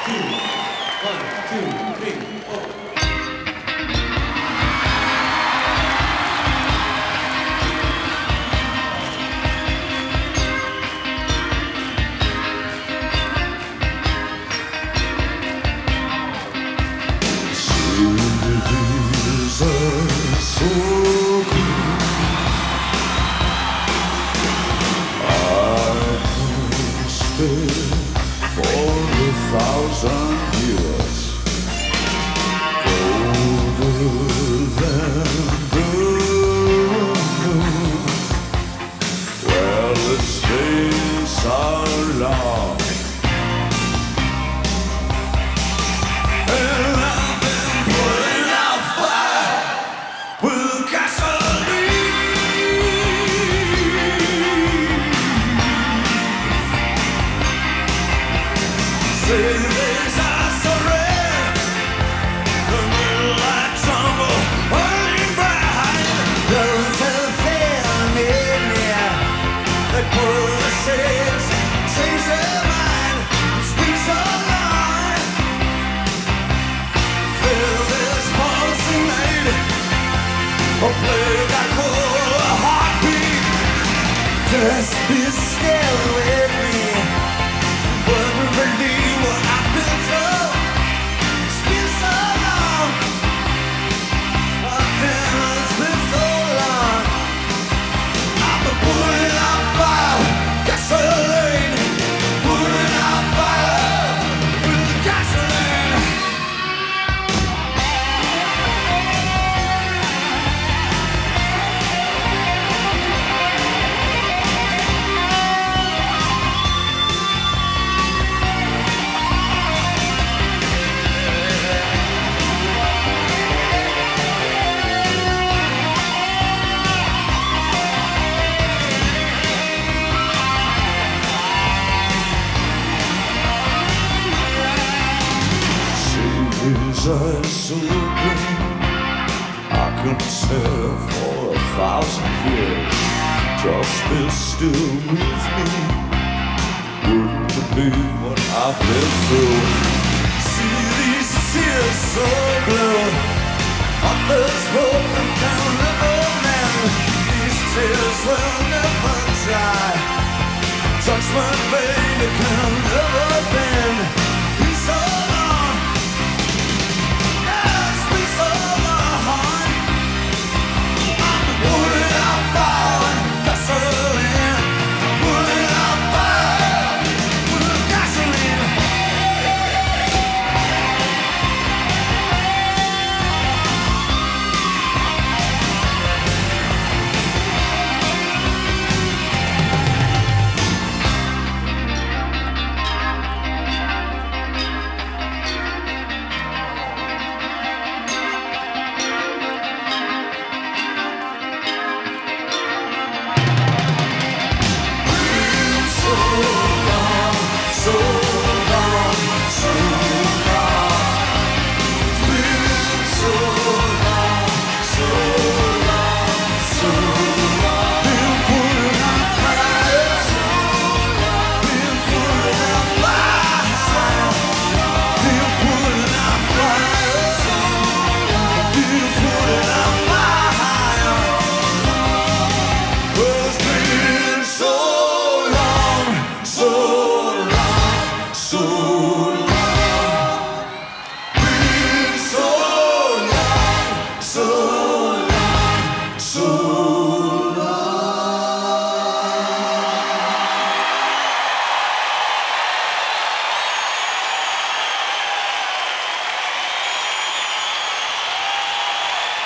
One, two, three, four. These are so good. I can stay for 1,000 years. Older than the moon. Well, the days are long. Just be still with me. Wouldn't believe what I've been through. It's been so long. It's been so long. I've been putting out fire, gasoline. Putting out fire with gasoline. His eyes so green, I can stare for 1,000 years. Just be still with me. Wouldn't believe what I've been through. See these tears so blue, others broken down little men. These tears will never dry. Touch my vein, it can never bend. He's so so